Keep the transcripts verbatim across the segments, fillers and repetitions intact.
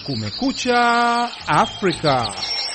Kumekucha Afrika.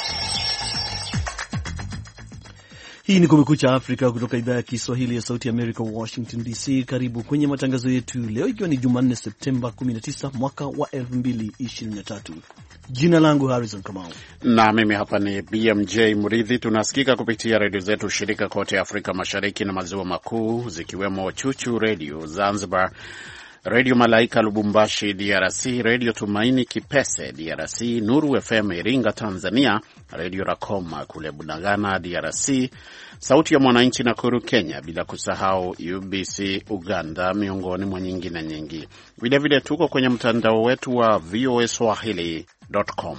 Hii ni Kumekucha Afrika kutoka idhaa ya Kiswahili ya Sauti ya Amerika, Washington D C. Karibu kwenye matangazo yetu leo, ikiwa ni Jumanne Septemba kumi na tisa mwaka wa elfu mbili ishirini na tatu. Jina langu Harrison Kamau na mimi hapa ni B M J Murithi. Tunasikika kupitia redio zetu shirika kote Afrika Mashariki na Maziwa Makuu, zikiwemo Chuchu Radio Zanzibar, Radio Malaika Lubumbashi D R C, Radio Tumaini Kipese D R C, Nuru F M Iringa Tanzania, Radio Rakoma kule Bunagana D R C, Sauti ya Mwananchi Nakuru Kenya, bila kusahau U B C Uganda, miongoni mwa nyingine nyingi. Vile vile tuko kwenye mtandao wetu wa v o a swahili dot com.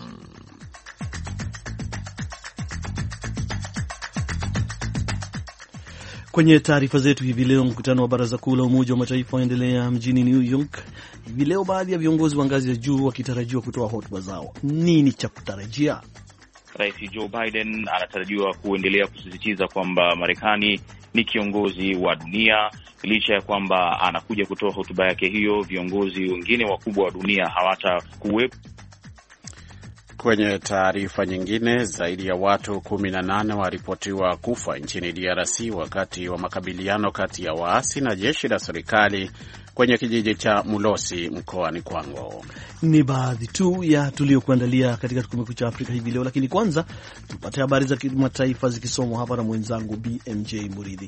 Kwenye taarifa zetu hivi leo, mkutano wa Baraza Kuu la Umoja wa Mataifa waendelea mjini New York hivi leo, baadhi ya viongozi wa ngazi ya juu wakitarajiwa kutoa hotuba zao. Nini cha kutarajia? Rais Joe Biden anatarajiwa kuendelea kusisitiza kwamba Marekani ni kiongozi wa dunia. Licha ya kwamba anakuja kutoa hotuba yake hiyo, viongozi wengine wakubwa wa dunia hawatakuwepo. Kwenye taarifa nyingine, zaidi ya watu kumi na nane waripotiwa kufa nchini D R C wakati wa makabiliano kati ya waasi na jeshi la serikali kwenye kijiji cha Mulosi mkoani Kwango. Ni baadhi tu ya tuliokuandalia katika Kumekucha Afrika hivi leo, lakini kwanza tupate habari za kimataifa zikisomwa hapa na mwenzangu B M J Murithi.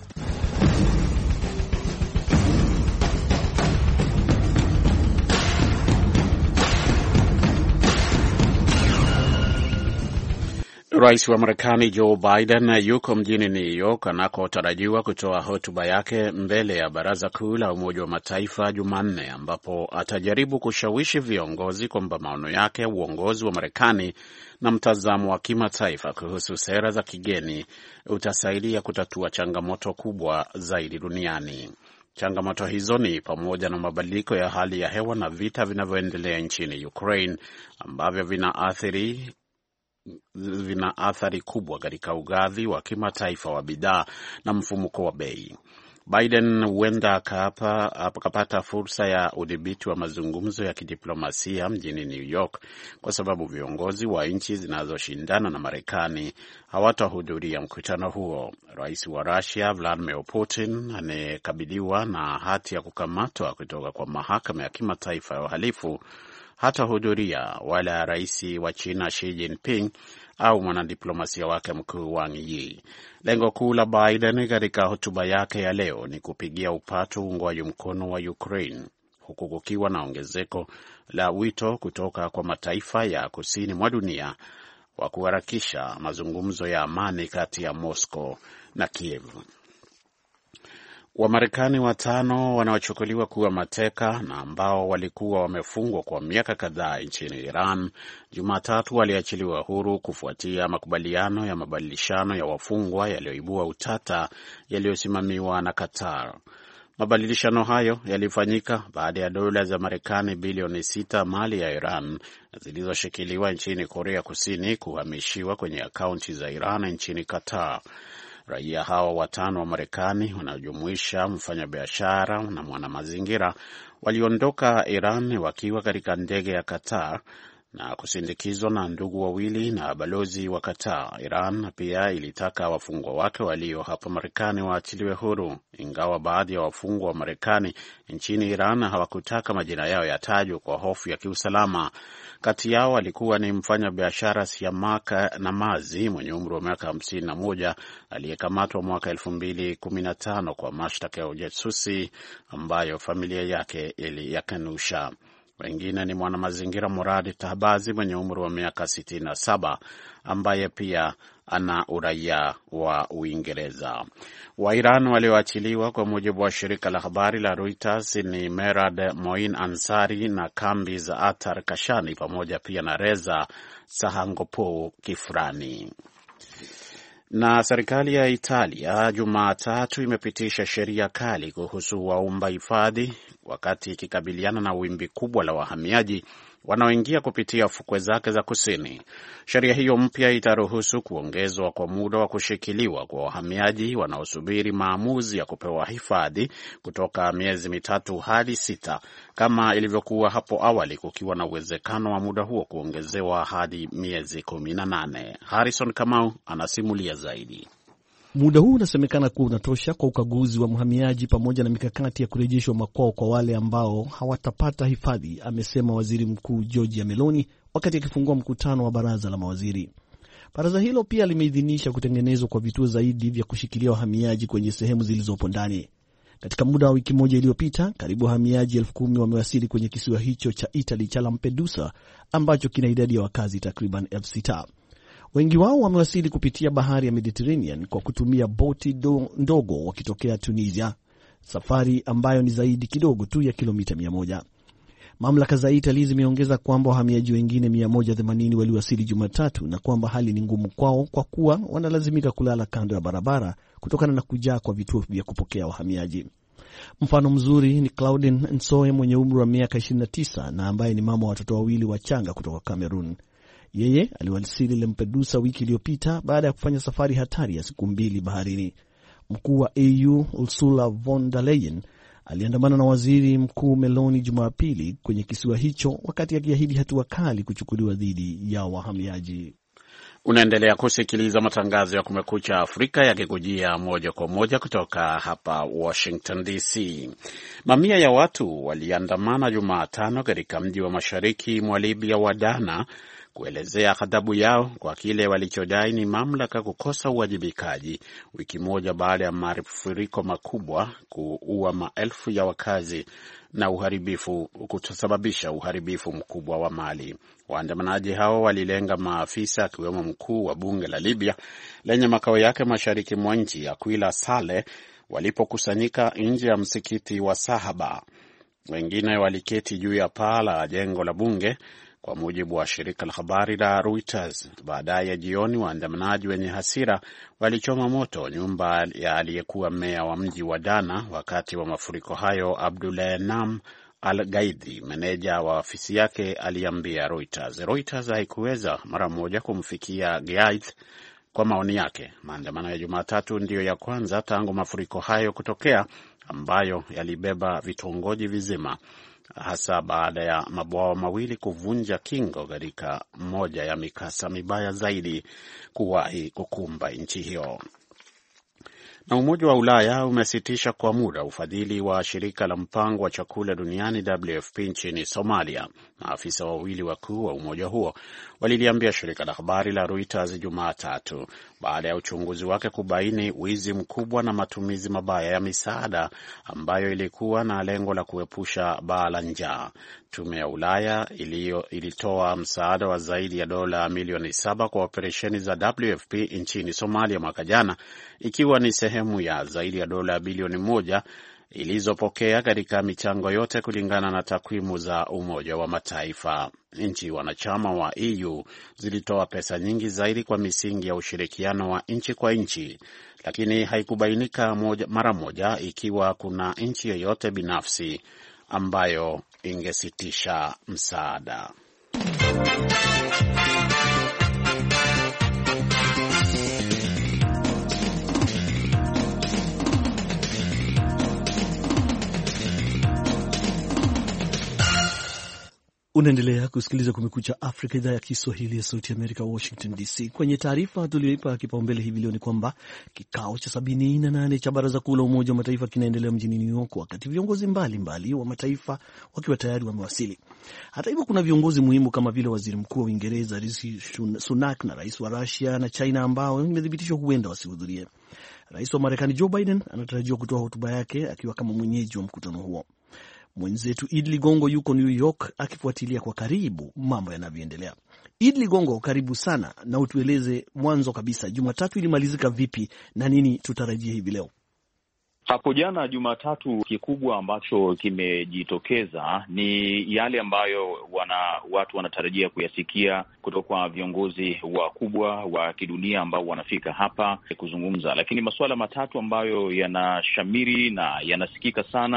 Rais wa Marekani Joe Biden yuko mjini New York anakotarajiwa kutoa hotuba yake mbele ya Baraza Kuu la Umoja wa Mataifa Jumanne, ambapo atajaribu kushawishi viongozi kwamba maono yake, uongozi wa Marekani na mtazamo wa kimataifa kuhusu sera za kigeni utasaidia kutatua changamoto kubwa zaidi duniani. Changamoto hizo ni pamoja na mabadiliko ya hali ya hewa na vita vinavyoendelea nchini Ukraine ambavyo vinaathiri vina athari kubwa katika ugavi wa kimataifa wa bidhaa na mfumuko wa bei. Biden huenda akapata fursa ya udhibiti wa mazungumzo ya kidiplomasia mjini New York kwa sababu viongozi wa nchi zinazoshindana na Marekani hawatahudhuria mkutano huo. Rais wa Russia Vladimir Putin anayekabiliwa na hati ya kukamatwa kutoka kwa mahakama ya kimataifa ya uhalifu hatahudhuria, wala rais wa China Xi Jinping au mwanadiplomasia wake mkuu Wang Yi. Lengo kuu la Biden katika hotuba yake ya leo ni kupigia upatu uungwaji mkono wa Ukraine, huku kukiwa na ongezeko la wito kutoka kwa mataifa ya kusini mwa dunia wa kuharakisha mazungumzo ya amani kati ya Moscow na Kiev. Wamarekani watano wanaochukuliwa kuwa mateka na ambao walikuwa wamefungwa kwa miaka kadhaa nchini Iran Jumatatu waliachiliwa huru kufuatia makubaliano ya mabadilishano ya wafungwa yaliyoibua utata yaliyosimamiwa na Qatar. Mabadilishano hayo yalifanyika baada ya dola za Marekani bilioni sita mali ya Iran zilizoshikiliwa nchini Korea Kusini kuhamishiwa kwenye akaunti za Iran nchini Qatar. Raia hao watano wa Marekani wanaojumuisha mfanyabiashara na mwanamazingira waliondoka Iran wakiwa katika ndege ya Qatar na kusindikizwa na ndugu wawili na balozi wa Qatar. Iran pia ilitaka wafungwa wake walio hapa Marekani waachiliwe huru, ingawa baadhi ya wafungwa wa Marekani nchini Iran hawakutaka majina yao yatajwe kwa hofu ya kiusalama. Kati yao alikuwa ni mfanyabiashara Siamak Namazi mwenye umri wa miaka hamsini na moja aliyekamatwa mwaka elfu mbili kumi na tano kwa mashtaka ya ujasusi ambayo familia yake iliyakanusha. Wengine ni mwanamazingira Murad Tahbazi mwenye umri wa miaka sitini na saba ambaye pia ana uraia wa Uingereza. Wa Iran walioachiliwa kwa mujibu wa shirika la habari la Reuters ni Merad Moin Ansari na Kambiz Atar Kashani pamoja pia na Reza Sahangopo Kifrani. Na serikali ya Italia Jumatatu imepitisha sheria kali kuhusu waomba hifadhi wakati ikikabiliana na wimbi kubwa la wahamiaji wanaoingia kupitia fukwe zake za kusini. Sheria hiyo mpya itaruhusu kuongezwa kwa muda wa kushikiliwa kwa wahamiaji wanaosubiri maamuzi ya kupewa hifadhi kutoka miezi mitatu hadi sita, kama ilivyokuwa hapo awali, kukiwa na uwezekano wa muda huo kuongezewa hadi miezi kumi na nane. Harrison Kamau anasimulia zaidi. Muda huu unasemekana kuwa unatosha kwa ukaguzi wa mhamiaji pamoja na mikakati ya kurejeshwa makwao kwa wale ambao hawatapata hifadhi, amesema Waziri Mkuu Giorgia Meloni wakati akifungua mkutano wa baraza la mawaziri. Baraza hilo pia limeidhinisha kutengenezwa kwa vituo zaidi vya kushikilia wahamiaji kwenye sehemu zilizopo ndani. Katika muda wa wiki moja iliyopita, karibu wahamiaji elfu kumi wamewasili kwenye kisiwa hicho cha Italy cha Lampedusa ambacho kina idadi ya wakazi takriban elfu sita. Wengi wao wamewasili kupitia bahari ya Mediterranean kwa kutumia boti do, ndogo wakitokea Tunisia, safari ambayo ni zaidi kidogo tu ya kilomita mia moja. Mamlaka za Italy zimeongeza kwamba wahamiaji wengine mia moja themanini waliwasili Jumatatu na kwamba hali ni ngumu kwao kwa kuwa wanalazimika kulala kando ya barabara kutokana na kujaa kwa vituo vya kupokea wahamiaji. Mfano mzuri ni Claudine Nsoe mwenye umri wa miaka ishirini na tisa na ambaye ni mama wa watoto wawili wachanga kutoka Cameroon. Yeye aliwasili Lampedusa wiki iliyopita baada ya kufanya safari hatari ya siku mbili baharini. Mkuu wa E U Ursula von der Leyen aliandamana na Waziri Mkuu Meloni Jumapili kwenye kisiwa hicho wakati akiahidi hatua kali kuchukuliwa dhidi ya wahamiaji. Unaendelea kusikiliza matangazo ya Kumekucha Afrika yakikujia moja kwa moja kutoka hapa Washington D C. Mamia ya watu waliandamana Jumatano katika mji wa mashariki mwa Libya wa Dana kuelezea ghadhabu yao kwa kile walichodai ni mamlaka kukosa uwajibikaji, wiki moja baada ya mafuriko makubwa kuua maelfu ya wakazi na uharibifu kusababisha uharibifu mkubwa wa mali. Waandamanaji hao walilenga maafisa akiwemo mkuu wa bunge la Libya lenye makao yake mashariki mwa nchi, Aquila Saleh, walipokusanyika nje ya msikiti wa Sahaba. Wengine waliketi juu ya paa la jengo la bunge, kwa mujibu wa shirika la habari la Reuters. Baadaye jioni, waandamanaji wenye hasira walichoma moto nyumba ya aliyekuwa meya wa mji wa Dana wakati wa mafuriko hayo. Abdullah Al-Gaidi, meneja wa ofisi yake, aliambia Reuters. Reuters haikuweza mara moja kumfikia Gaid kwa maoni yake. Maandamano ya Jumatatu ndiyo ya kwanza tangu mafuriko hayo kutokea, ambayo yalibeba vitongoji vizima, hasa baada ya mabwawa mawili kuvunja kingo katika moja ya mikasa mibaya zaidi kuwahi kukumba nchi hiyo. Na Umoja wa Ulaya umesitisha kwa muda ufadhili wa shirika la mpango wa chakula duniani W F P nchini Somalia. Maafisa wawili wakuu wa umoja huo waliliambia shirika la habari la Reuters Jumatatu baada ya uchunguzi wake kubaini wizi mkubwa na matumizi mabaya ya misaada ambayo ilikuwa na lengo la kuepusha baa la njaa. Tume ya Ulaya ilio, ilitoa msaada wa zaidi ya dola milioni saba kwa operesheni za W F P nchini Somalia mwaka jana, ikiwa ni sehemu ya zaidi ya dola bilioni moja ilizopokea katika michango yote, kulingana na takwimu za Umoja wa Mataifa. Nchi wanachama wa E U zilitoa pesa nyingi zaidi kwa misingi ya ushirikiano wa nchi kwa nchi, lakini haikubainika moja, mara moja ikiwa kuna nchi yoyote binafsi ambayo ingesitisha msaada. Unaendelea kusikiliza Kumekucha Afrika, idhaa ya Kiswahili ya Sauti ya Amerika, Washington D C. Kwenye taarifa tulioipa kipaumbele hivi leo ni kwamba kikao cha sabini na nane cha Baraza Kuu la Umoja wa Mataifa kinaendelea mjini New York, wakati viongozi mbalimbali wa mataifa wakiwa tayari wamewasili. Hata hivyo, kuna viongozi muhimu kama vile Waziri Mkuu wa Uingereza Rishi Sunak na Rais wa Russia na China ambao imethibitishwa huenda wasihudhurie. Rais wa Marekani Joe Biden anatarajiwa kutoa hotuba yake akiwa kama mwenyeji wa mkutano huo. Mwenzetu Id Ligongo yuko New York akifuatilia kwa karibu mambo yanavyoendelea. Id Ligongo, karibu sana, na utueleze mwanzo kabisa, Jumatatu ilimalizika vipi na nini tutarajia hivi leo? Hapo jana Jumatatu, kikubwa ambacho kimejitokeza ni yale ambayo wana watu wanatarajia kuyasikia kutoka kwa viongozi wakubwa wa kidunia ambao wanafika hapa kuzungumza, lakini masuala matatu ambayo yanashamiri na yanasikika sana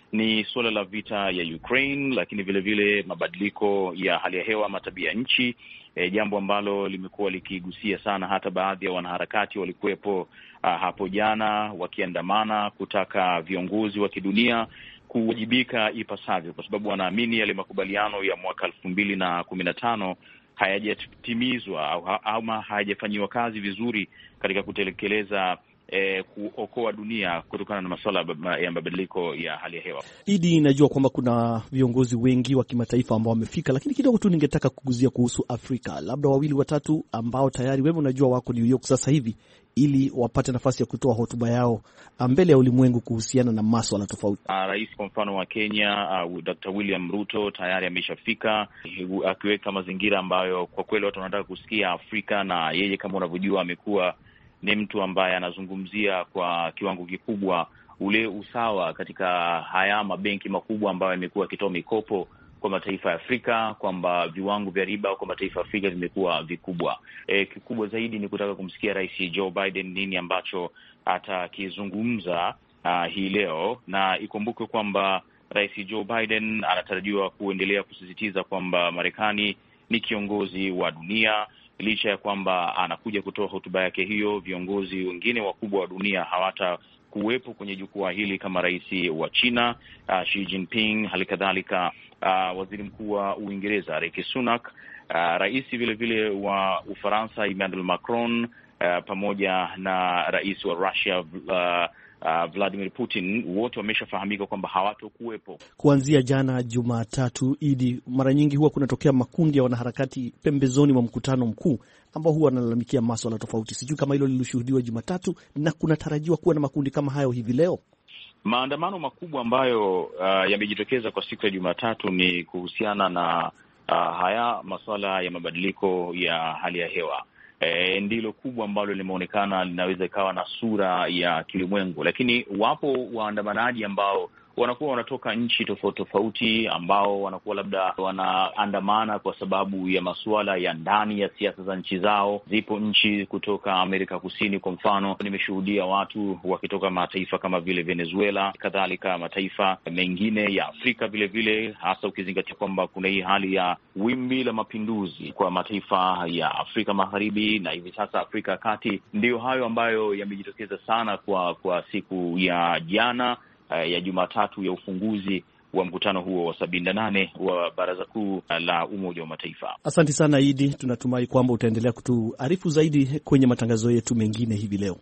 ni suala la vita ya Ukraine, lakini vile vile mabadiliko ya hali ya hewa ama tabia nchi, e, jambo ambalo limekuwa likigusia sana. Hata baadhi ya wanaharakati walikuwepo uh, hapo jana wakiandamana kutaka viongozi wa kidunia kuwajibika ipasavyo, kwa sababu wanaamini yale makubaliano ya mwaka elfu mbili na kumi na tano hayajatimizwa au ama hayajafanyiwa kazi vizuri katika kutekeleza E, kuokoa dunia kutokana na masuala ya mabadiliko ya hali ya hewa. Idi, najua kwamba kuna viongozi wengi wa kimataifa ambao wamefika, lakini kidogo tu ningetaka kuguzia kuhusu Afrika, labda wawili watatu ambao tayari wewe unajua wako New York sasa hivi, ili wapate nafasi ya kutoa hotuba yao mbele ya ulimwengu kuhusiana na masuala tofauti. Uh, rais kwa mfano wa Kenya, uh, Doctor William Ruto tayari ameshafika, akiweka mazingira ambayo kwa kweli watu wanataka kusikia Afrika, na yeye kama unavyojua amekuwa ni mtu ambaye anazungumzia kwa kiwango kikubwa ule usawa katika haya mabenki makubwa ambayo yamekuwa yakitoa mikopo kwa mataifa ya Afrika, kwamba viwango vya riba kwa mataifa ya Afrika vimekuwa vikubwa. E, kikubwa zaidi ni kutaka kumsikia Rais Joe Biden nini ambacho atakizungumza uh, hii leo, na ikumbuke kwamba Rais Joe Biden anatarajiwa kuendelea kusisitiza kwamba Marekani ni kiongozi wa dunia. Licha ya kwamba anakuja kutoa hotuba yake hiyo, viongozi wengine wakubwa wa dunia hawata kuwepo kwenye jukwaa hili kama rais wa China uh, Xi Jinping, halikadhalika uh, waziri mkuu wa Uingereza Rishi Sunak, uh, rais vile vile wa Ufaransa Emmanuel Macron, uh, pamoja na rais wa Russia uh, Uh, Vladimir Putin, wote wameshafahamika kwamba hawatokuwepo. Kuanzia jana Jumatatu, Idi, mara nyingi huwa kunatokea makundi ya wanaharakati pembezoni mwa mkutano mkuu ambao huwa wanalalamikia masuala tofauti. Sijui kama hilo lilishuhudiwa Jumatatu na kunatarajiwa kuwa na makundi kama hayo hivi leo. Maandamano makubwa ambayo uh, yamejitokeza kwa siku ya Jumatatu ni kuhusiana na uh, haya masuala ya mabadiliko ya hali ya hewa. E, ndilo kubwa ambalo limeonekana linaweza ikawa na sura ya kilimwengu, lakini wapo waandamanaji ambao wanakuwa wanatoka nchi tofauti tofauti, ambao wanakuwa labda wanaandamana kwa sababu ya masuala ya ndani ya siasa za nchi zao. Zipo nchi kutoka Amerika Kusini kwa mfano, nimeshuhudia watu wakitoka mataifa kama vile Venezuela, kadhalika mataifa mengine ya Afrika vile vile, hasa ukizingatia kwamba kuna hii hali ya wimbi la mapinduzi kwa mataifa ya Afrika Magharibi na hivi sasa Afrika ya Kati. Ndiyo hayo ambayo yamejitokeza sana kwa kwa siku ya jana ya Jumatatu ya ufunguzi wa mkutano huo wa sabini na nane wa Baraza Kuu la Umoja wa Mataifa. Asante sana Idi, tunatumai kwamba utaendelea kutuarifu zaidi kwenye matangazo yetu mengine hivi leo.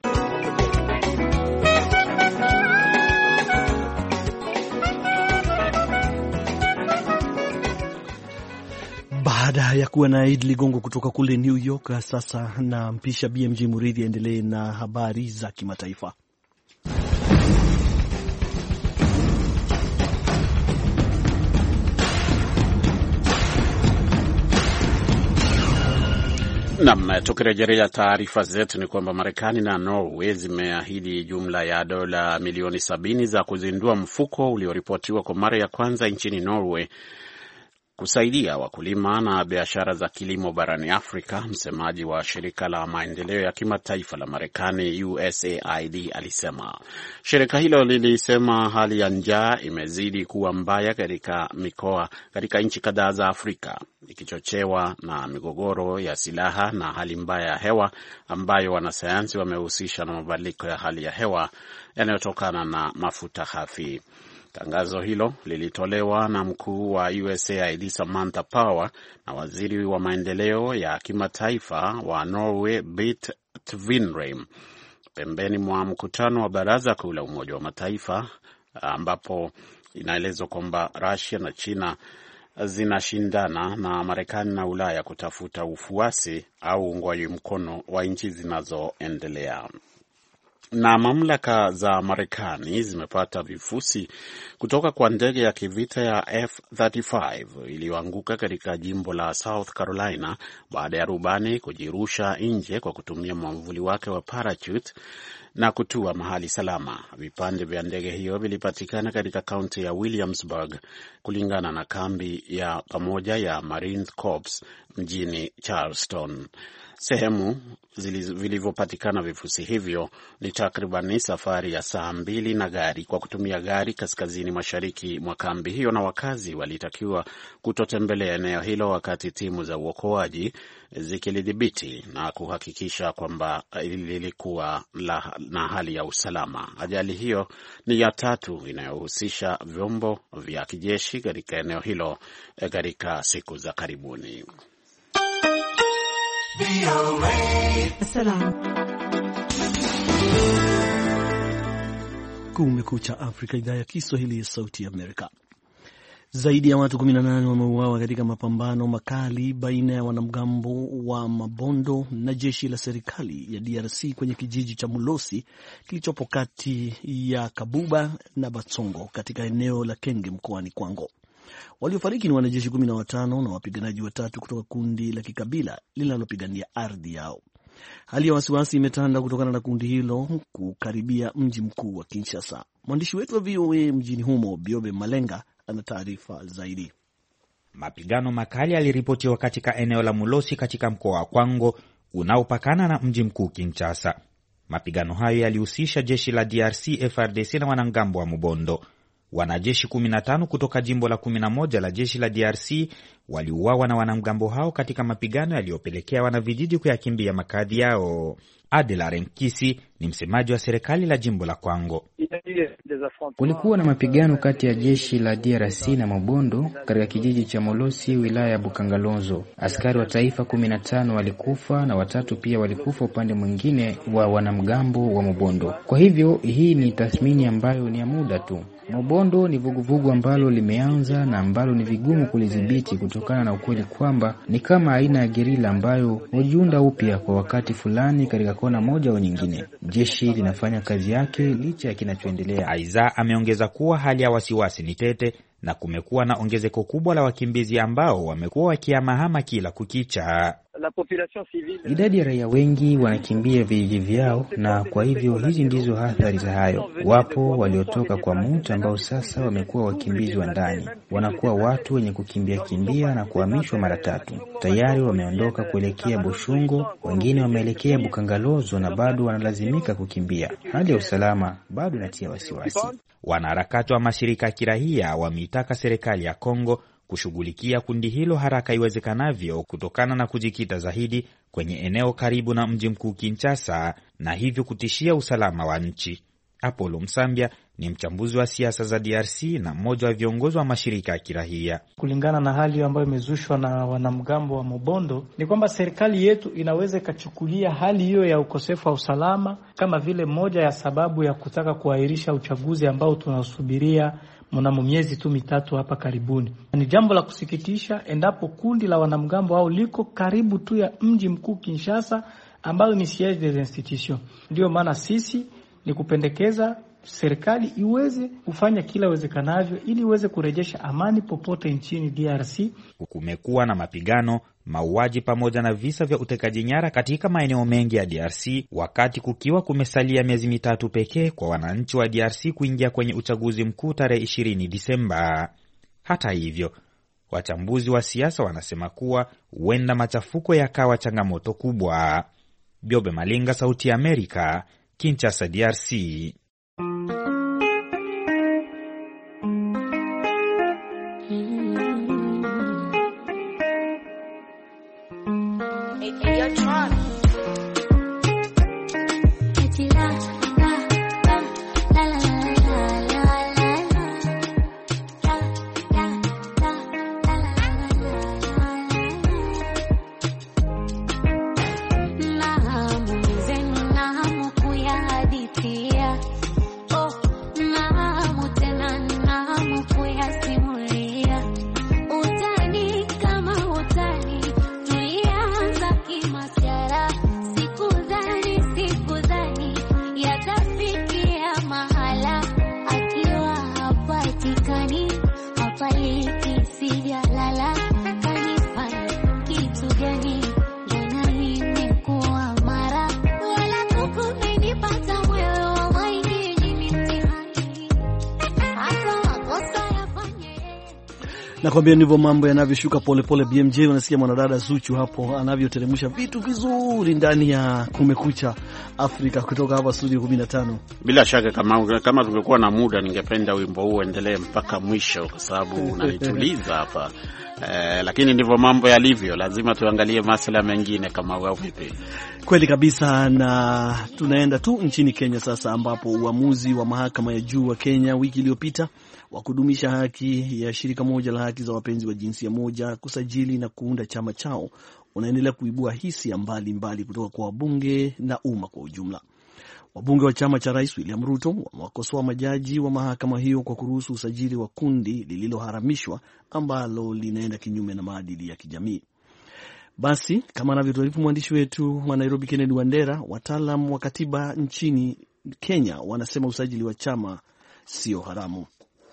Baada ya kuwa na Idi Ligongo kutoka kule New York, sasa na mpisha B M J Muridhi aendelee na habari za kimataifa. Naam, tukirejelea taarifa zetu ni kwamba Marekani na Norway zimeahidi jumla ya dola milioni sabini za kuzindua mfuko ulioripotiwa kwa mara ya kwanza nchini Norway kusaidia wakulima na biashara za kilimo barani Afrika. Msemaji wa shirika la maendeleo ya kimataifa la Marekani U S A I D alisema. Shirika hilo lilisema hali ya njaa imezidi kuwa mbaya katika mikoa katika nchi kadhaa za Afrika, ikichochewa na migogoro ya silaha na hali mbaya ya hewa ambayo wanasayansi wamehusisha na mabadiliko ya hali ya hewa yanayotokana na mafuta ghafi. Tangazo hilo lilitolewa na mkuu wa U S A I D Samantha Power na waziri wa maendeleo ya kimataifa wa Norway Bit Tvinnereim pembeni mwa mkutano wa Baraza Kuu la Umoja wa Mataifa, ambapo inaelezwa kwamba Russia na China zinashindana na Marekani na Ulaya kutafuta ufuasi au uungwaji mkono wa nchi zinazoendelea. Na mamlaka za Marekani zimepata vifusi kutoka kwa ndege ya kivita ya F thelathini na tano iliyoanguka katika jimbo la South Carolina baada ya rubani kujirusha nje kwa kutumia mwavuli wake wa parachute na kutua mahali salama. Vipande vya ndege hiyo vilipatikana katika kaunti ya Williamsburg, kulingana na kambi ya pamoja ya Marine Corps mjini Charleston. Sehemu vilivyopatikana vifusi hivyo ni takriban safari ya saa mbili na gari kwa kutumia gari kaskazini mashariki mwa kambi hiyo, na wakazi walitakiwa kutotembelea eneo hilo wakati timu za uokoaji zikilidhibiti na kuhakikisha kwamba lilikuwa na hali ya usalama. Ajali hiyo ni ya tatu inayohusisha vyombo vya kijeshi katika eneo hilo katika siku za karibuni. Kumekucha Afrika, idhaa ya Kiswahili ya Sauti ya Amerika. Zaidi ya watu kumi na nane wameuawa katika mapambano makali baina ya wanamgambo wa Mabondo na jeshi la serikali ya D R C kwenye kijiji cha Mulosi kilichopo kati ya Kabuba na Batsongo katika eneo la Kenge mkoani Kwango. Waliofariki ni wanajeshi kumi na watano na wapiganaji watatu kutoka kundi la kikabila linalopigania ardhi yao. Hali ya wasiwasi imetanda kutokana na kundi hilo kukaribia mji mkuu wa Kinshasa. Mwandishi wetu wa V O A mjini humo, Biobe Malenga, ana taarifa zaidi. Mapigano makali yaliripotiwa katika eneo la Mulosi katika mkoa wa Kwango unaopakana na mji mkuu Kinshasa. Mapigano hayo yalihusisha jeshi la D R C F A R D C na wanamgambo wa Mubondo. Wanajeshi kumi na tano kutoka jimbo la kumi na moja la jeshi la D R C waliuawa na wanamgambo hao katika mapigano yaliyopelekea wanavijiji kuyakimbia makazi yao. Adela Renkisi ni msemaji wa serikali la jimbo la Kwango. Kulikuwa na mapigano kati ya jeshi la D R C na Mobondo katika kijiji cha Molosi, wilaya ya Bukangalonzo. Askari wa taifa kumi na tano walikufa na watatu pia walikufa upande mwingine wa wanamgambo wa Mobondo. Kwa hivyo hii ni tathmini ambayo ni ya muda tu. Mobondo ni vuguvugu ambalo limeanza na ambalo ni vigumu kulidhibiti kutokana na ukweli kwamba ni kama aina ya gerila ambayo hujiunda upya kwa wakati fulani katika kona moja au nyingine. Jeshi linafanya kazi yake licha ya kinachoendelea. Aiza ameongeza kuwa hali ya wasiwasi ni tete na kumekuwa na ongezeko kubwa la wakimbizi ambao wamekuwa wakihamahama kila kukicha. Idadi ya raia wengi wanakimbia vijiji vyao, na kwa hivyo hizi ndizo athari za hayo. Wapo waliotoka kwa Muta ambao sasa wamekuwa wakimbizi wa ndani. Wanakuwa watu wenye kukimbia kimbia na kuhamishwa mara tatu. Tayari wameondoka kuelekea Boshungo, wengine wameelekea Bukangalozo na bado wanalazimika kukimbia. Hali ya usalama bado inatia wasiwasi. Wanaharakati wa mashirika ya kirahia wameitaka serikali ya Kongo kushughulikia kundi hilo haraka iwezekanavyo kutokana na kujikita zaidi kwenye eneo karibu na mji mkuu Kinshasa na hivyo kutishia usalama wa nchi. Apollo Msambia ni mchambuzi wa siasa za D R C na mmoja wa viongozi wa mashirika ya kirahia. Kulingana na hali ambayo imezushwa na wanamgambo wa Mobondo, ni kwamba serikali yetu inaweza ikachukulia hali hiyo ya ukosefu wa usalama kama vile moja ya sababu ya kutaka kuahirisha uchaguzi ambao tunasubiria mnamo miezi tu mitatu hapa karibuni. Ni jambo la kusikitisha endapo kundi la wanamgambo hao liko karibu tu ya mji mkuu Kinshasa ambao ni siège des institutions. Ndio maana sisi ni kupendekeza serikali iweze kufanya kila uwezekanavyo ili iweze kurejesha amani popote nchini D R C. Kumekuwa na mapigano, mauaji pamoja na visa vya utekaji nyara katika maeneo mengi ya D R C, wakati kukiwa kumesalia miezi mitatu pekee kwa wananchi wa D R C kuingia kwenye uchaguzi mkuu tarehe ishirini Disemba. Hata hivyo, wachambuzi wa siasa wanasema kuwa huenda machafuko yakawa changamoto kubwa. Biobe Malenga, Sauti ya Amerika, Kinshasa, D R C. Nakwambia ndivyo mambo yanavyoshuka polepole. B M J, unasikia mwanadada Zuchu hapo anavyoteremsha vitu vizuri ndani ya Kumekucha Afrika kutoka hapa studio kumi na tano. Bila shaka kama kama tungekuwa na muda ningependa wimbo huu endelee mpaka mwisho kwa sababu unanituliza hapa. Eh, lakini ndivyo mambo yalivyo, lazima tuangalie masuala mengine kama wao vipi. Kweli kabisa, na tunaenda tu nchini Kenya sasa, ambapo uamuzi wa mahakama ya juu wa Kenya wiki iliyopita wa kudumisha haki ya shirika moja la haki za wapenzi wa jinsia moja kusajili na kuunda chama chao unaendelea kuibua hisia mbalimbali kutoka kwa wabunge na umma kwa ujumla. Wabunge wa chama cha Rais William Ruto wamewakosoa majaji wa mahakama hiyo kwa kuruhusu usajili wa kundi lililoharamishwa ambalo linaenda kinyume na maadili ya kijamii. Basi kama anavyotuarifu mwandishi wetu wa Nairobi Kennedy Wandera, wataalam wa katiba nchini Kenya wanasema usajili wa chama sio haramu.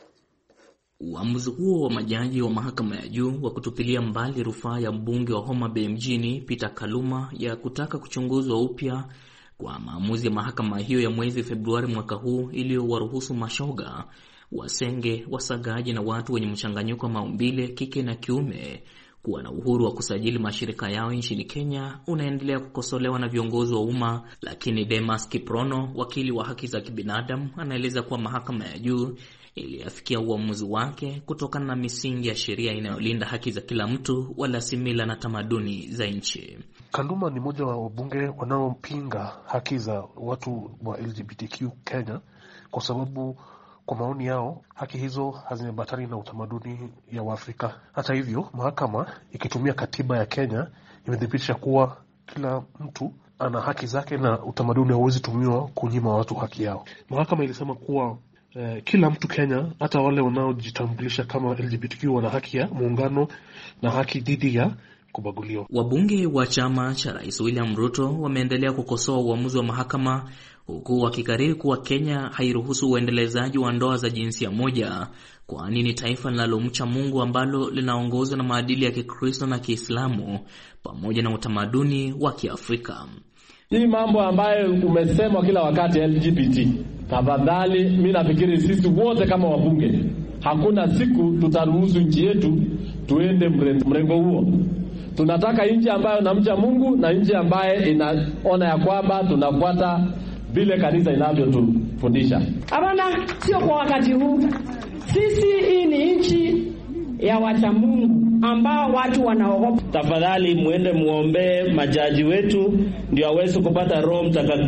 Uamuzi huo wa majaji wa mahakama ya juu wa kutupilia mbali rufaa ya mbunge wa Homa Bay mjini Peter Kaluma ya kutaka kuchunguzwa upya kwa maamuzi ya mahakama hiyo ya mwezi Februari mwaka huu iliyowaruhusu mashoga, wasenge, wasagaji na watu wenye mchanganyiko wa maumbile kike na kiume kuwa na uhuru wa kusajili mashirika yao nchini Kenya unaendelea kukosolewa na viongozi wa umma. Lakini Demas Kiprono, wakili wa haki za kibinadamu, anaeleza kuwa mahakama ya juu iliafikia uamuzi wake kutokana na misingi ya sheria inayolinda haki za kila mtu wala simila na tamaduni za nchi. Kaluma ni mmoja wa wabunge wanaopinga haki za watu wa L G B T Q Kenya kwa sababu kwa maoni yao haki hizo haziambatani na utamaduni ya Waafrika. Hata hivyo, mahakama ikitumia katiba ya Kenya imedhibitisha kuwa kila mtu ana haki zake na utamaduni hauwezi tumiwa kunyima watu haki yao. Mahakama ilisema kuwa eh, kila mtu Kenya, hata wale wanaojitambulisha kama L G B T Q, wana haki ya muungano na haki dhidi ya kubaguliwa. Wabunge wa chama cha Rais William Ruto wameendelea kukosoa uamuzi wa mahakama huku wakikariri kuwa Kenya hairuhusu uendelezaji wa ndoa za jinsia moja, kwani ni taifa linalomcha Mungu ambalo linaongozwa na maadili ya Kikristo na Kiislamu pamoja na utamaduni wa Kiafrika. Hii mambo ambayo umesema kila wakati L G B T, tafadhali mimi nafikiri sisi wote kama wabunge hakuna siku tutaruhusu nchi yetu tuende mrengo huo. Tunataka nchi ambayo inamcha Mungu na nchi ambayo inaona ya kwamba tunafuata vile kanisa inavyotufundisha. Hapana, sio kwa wakati huu. Sisi hii ni nchi ya wacha Mungu ambao watu wanaogopa. Tafadhali muende muombe majaji wetu ndio aweze kupata roho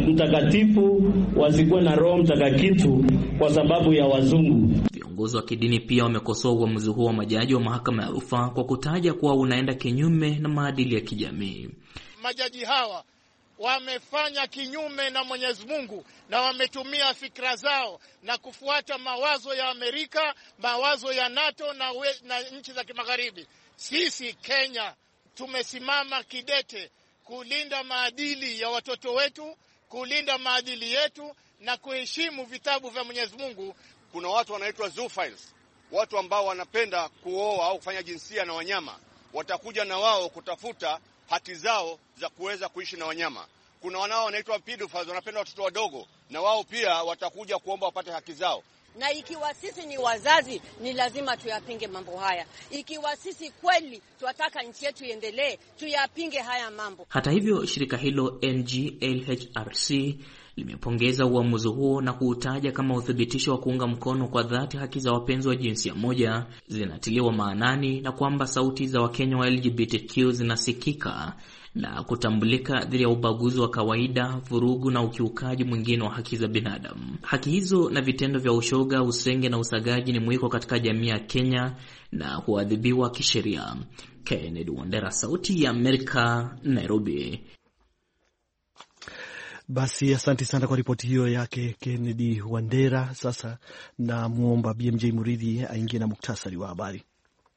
mtakatifu, wasikuwe na roho mtakatifu kwa sababu ya wazungu. Viongozi wa kidini pia wamekosoa uamuzi huo wa majaji wa mahakama ya rufaa kwa kutaja kuwa unaenda kinyume na maadili ya kijamii. Majaji hawa wamefanya kinyume na Mwenyezi Mungu na wametumia fikra zao na kufuata mawazo ya Amerika, mawazo ya NATO na, we, na nchi za kimagharibi. Sisi Kenya tumesimama kidete kulinda maadili ya watoto wetu, kulinda maadili yetu na kuheshimu vitabu vya Mwenyezi Mungu. Kuna watu wanaitwa zoophiles, watu ambao wanapenda kuoa au kufanya jinsia na wanyama, watakuja na wao kutafuta haki zao za kuweza kuishi na wanyama. Kuna wanao wanaitwa pedophiles, wanapenda watoto wadogo, na wao pia watakuja kuomba wapate haki zao. Na ikiwa sisi ni wazazi, ni lazima tuyapinge mambo haya. Ikiwa sisi kweli tunataka nchi yetu iendelee, tuyapinge haya mambo. Hata hivyo, shirika hilo N G L H R C limepongeza uamuzi huo na kuutaja kama uthibitisho wa kuunga mkono kwa dhati haki za wapenzi wa jinsia moja zinatiliwa maanani na kwamba sauti za Wakenya wa L G B T Q zinasikika na kutambulika dhidi ya ubaguzi wa kawaida, vurugu na ukiukaji mwingine wa haki za binadamu. Haki hizo na vitendo vya ushoga, usenge na usagaji ni mwiko katika jamii ya Kenya na huadhibiwa kisheria. Kennedy Wandera, Sauti ya Amerika, Nairobi. Basi asante sana kwa ripoti hiyo yake Kennedy Wandera. Sasa na muomba B M J Muridhi aingie na muktasari wa habari.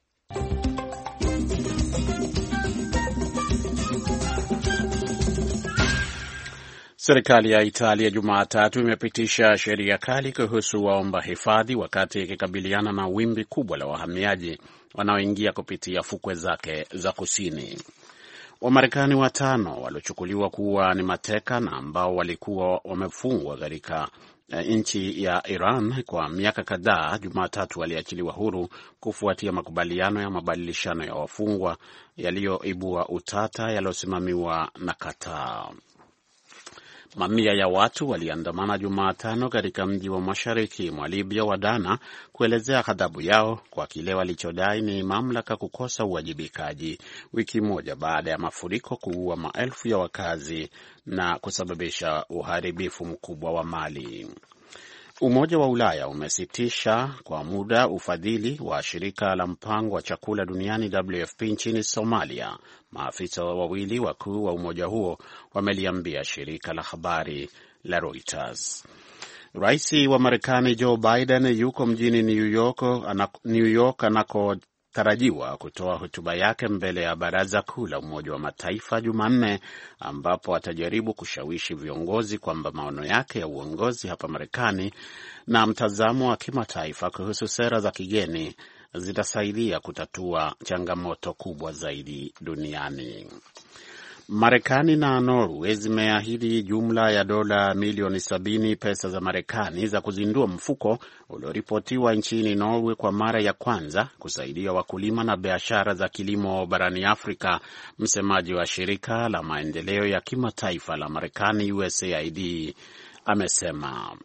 Serikali ya Italia Jumatatu imepitisha sheria kali kuhusu waomba hifadhi wakati ikikabiliana na wimbi kubwa la wahamiaji wanaoingia kupitia fukwe zake za kusini. Wamarekani watano waliochukuliwa kuwa ni mateka na ambao walikuwa wamefungwa katika nchi ya Iran kwa miaka kadhaa, Jumatatu aliachiliwa huru kufuatia makubaliano ya mabadilishano ya wafungwa yaliyoibua utata yaliyosimamiwa na Qatar. Mamia ya watu waliandamana Jumatano katika mji wa mashariki mwa Libya wa Dana kuelezea ghadhabu yao kwa kile walichodai ni mamlaka kukosa uwajibikaji, wiki moja baada ya mafuriko kuua maelfu ya wakazi na kusababisha uharibifu mkubwa wa mali. Umoja wa Ulaya umesitisha kwa muda ufadhili wa shirika la mpango wa chakula duniani W F P nchini Somalia. Maafisa wawili wakuu wa umoja huo wameliambia shirika la habari la Reuters. Rais wa Marekani Joe Biden yuko mjini New York, New York anakotarajiwa kutoa hotuba yake mbele ya Baraza Kuu la Umoja wa Mataifa Jumanne, ambapo atajaribu kushawishi viongozi kwamba maono yake ya uongozi hapa Marekani na mtazamo wa kimataifa kuhusu sera za kigeni zitasaidia kutatua changamoto kubwa zaidi duniani. Marekani na Norway zimeahidi jumla ya dola milioni sabini pesa za Marekani za kuzindua mfuko ulioripotiwa nchini Norway kwa mara ya kwanza kusaidia wakulima na biashara za kilimo barani Afrika. Msemaji wa shirika la maendeleo ya kimataifa la Marekani U S A I D amesema.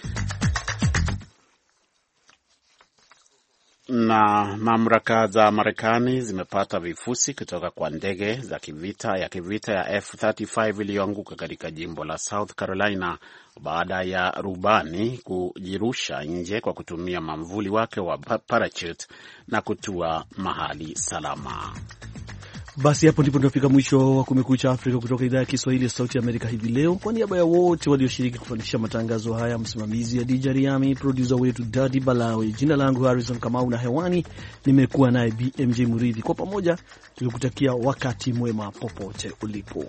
Na mamlaka za Marekani zimepata vifusi kutoka kwa ndege za kivita ya kivita ya F thelathini na tano iliyoanguka katika jimbo la South Carolina baada ya rubani kujirusha nje kwa kutumia mamvuli wake wa parachute na kutua mahali salama. Basi hapo ndipo tunafika mwisho wa Kumekucha Afrika kutoka idhaa ya Kiswahili ya Sauti ya Amerika hivi leo. Kwa niaba ya wote walioshiriki kufanikisha matangazo haya, msimamizi ya D J Riami, producer wetu Daddy Balawe, jina langu Harrison Kamau na hewani nimekuwa naye B M J Muridhi. Kwa pamoja tulikutakia wakati mwema popote ulipo.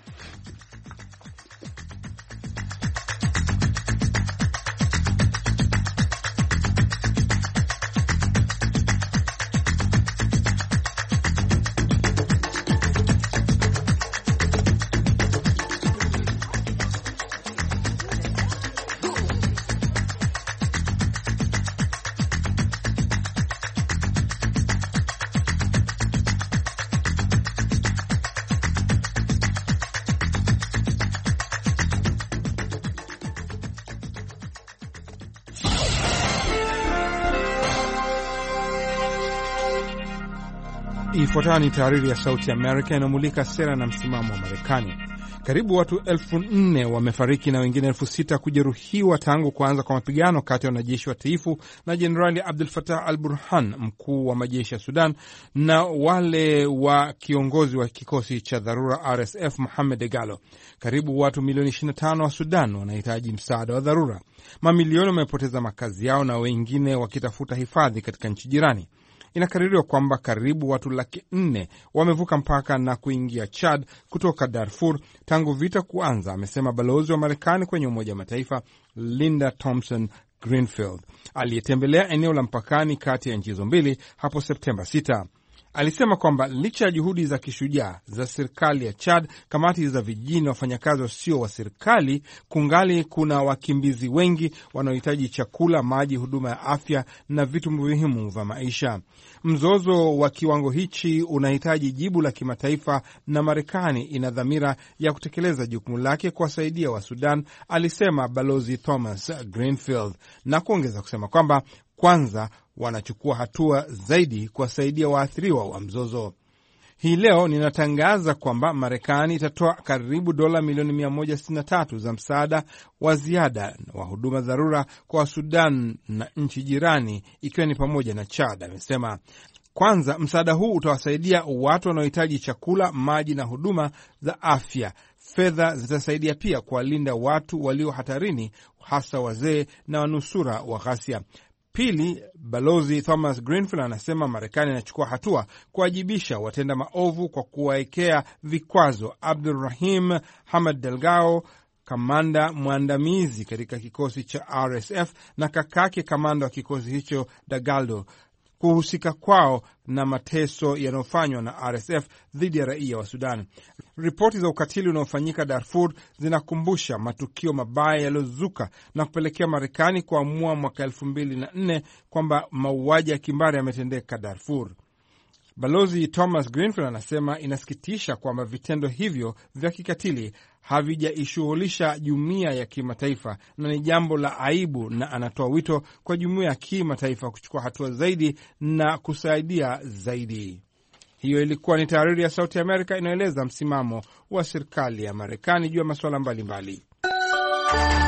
Ifuatayo ni tahariri ya Sauti Amerika inamulika sera na msimamo wa Marekani. Karibu watu elfu nne wamefariki na wengine elfu sita kujeruhiwa tangu kuanza kwa mapigano kati ya wanajeshi watiifu na Jenerali Abdul Fattah al-Burhan, mkuu wa majeshi ya Sudan, na wale wa kiongozi wa kikosi cha dharura R S F Mohamed Dagalo. Karibu watu milioni ishirini na tano wa Sudan wanahitaji msaada wa dharura. Mamilioni wamepoteza makazi yao na wengine wakitafuta hifadhi katika nchi jirani. Inakadiriwa kwamba karibu watu laki nne wamevuka mpaka na kuingia Chad kutoka Darfur tangu vita kuanza, amesema balozi wa Marekani kwenye Umoja wa Mataifa Linda Thompson Greenfield aliyetembelea eneo la mpakani kati ya nchi hizo mbili hapo Septemba sita. Alisema kwamba licha ya juhudi za kishujaa za serikali ya Chad, kamati za vijijini, wafanyakazi wasio wa serikali, kungali kuna wakimbizi wengi wanaohitaji chakula, maji, huduma ya afya na vitu muhimu vya maisha. Mzozo wa kiwango hichi unahitaji jibu la kimataifa na Marekani ina dhamira ya kutekeleza jukumu lake kuwasaidia wa Sudan, alisema Balozi Thomas Greenfield, na kuongeza kusema kwamba kwanza wanachukua hatua zaidi kuwasaidia waathiriwa wa mzozo. Hii leo ninatangaza kwamba Marekani itatoa karibu dola milioni mia moja sitini na tatu za msaada wa ziada wa huduma dharura kwa Sudan na nchi jirani, ikiwa ni pamoja na Chad, amesema. Kwanza, msaada huu utawasaidia watu wanaohitaji chakula, maji na huduma za afya. Fedha zitasaidia pia kuwalinda watu walio hatarini, hasa wazee na wanusura wa ghasia. Pili, Balozi Thomas Greenfield anasema Marekani inachukua hatua kuwajibisha watenda maovu kwa kuwaekea vikwazo Abdulrahim Hamad Delgado, kamanda mwandamizi katika kikosi cha R S F, na kakake kamanda wa kikosi hicho Dagalo, kuhusika kwao na mateso yanayofanywa na R S F dhidi ya raia wa Sudan. Ripoti za ukatili unaofanyika Darfur zinakumbusha matukio mabaya yaliyozuka na kupelekea Marekani kuamua mwaka elfu mbili na nne kwamba mauaji ya kimbari yametendeka Darfur. Balozi Thomas Greenfield anasema inasikitisha kwamba vitendo hivyo vya kikatili havijaishughulisha jumuiya ya kimataifa na ni jambo la aibu, na anatoa wito kwa jumuiya ya kimataifa kuchukua hatua zaidi na kusaidia zaidi. Hiyo ilikuwa ni tahariri ya Sauti ya Amerika inayoeleza msimamo wa serikali ya Marekani juu ya masuala mbalimbali.